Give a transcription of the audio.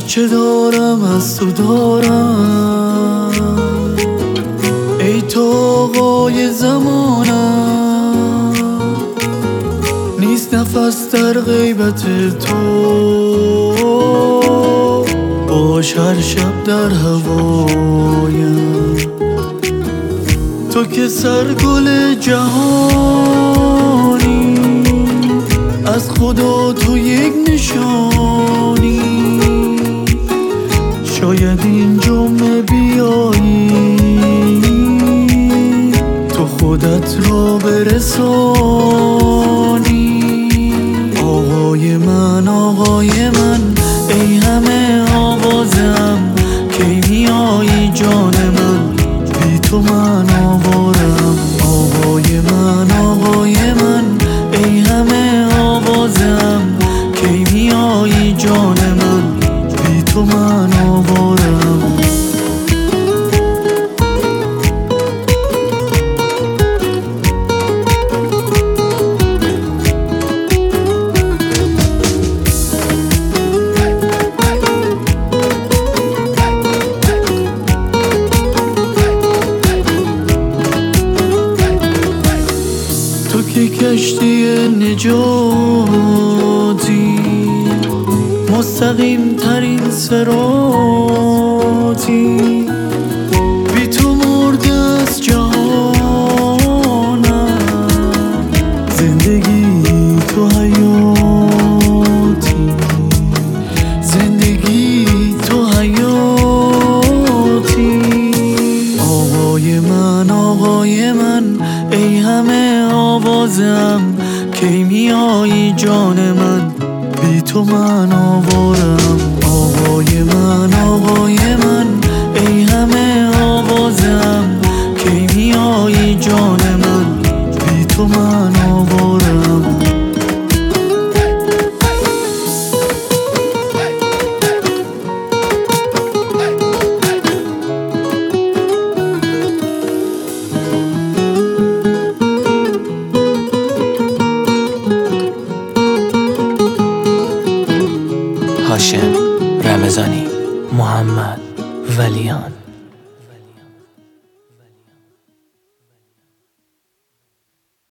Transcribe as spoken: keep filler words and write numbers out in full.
هرچه دارم از تو دارم، ای تو آقای زمانم. نیست نفس در غیبت تو، باش هر شب در هوایم. تو که سرگل جهانی، از خدا تو یک نشانی. شاید این جمعه بیایی، تو خودت را برسانی. آقای من، آقای من، ای همه آوازم، کی میایی جان من، بی تو من آوارم. آقای من، آقای من، ای همه آوازم، کی میایی جان من، بی تو من آوارم. تو که کشتی نجاتی، مستقیم ترین صراطی. بی تو مرده از جهانم، زندگی تو حیاتی، زندگی تو حیاتی. آقای من، آقای من، ای همه آوازم، کی میایی جان من، بی تو من آوارم. آقای من، آقای من، ای همه آوازم، کی میایی جان من، بی تو من آوارم. هاشم رمضانی، محمد ولیان.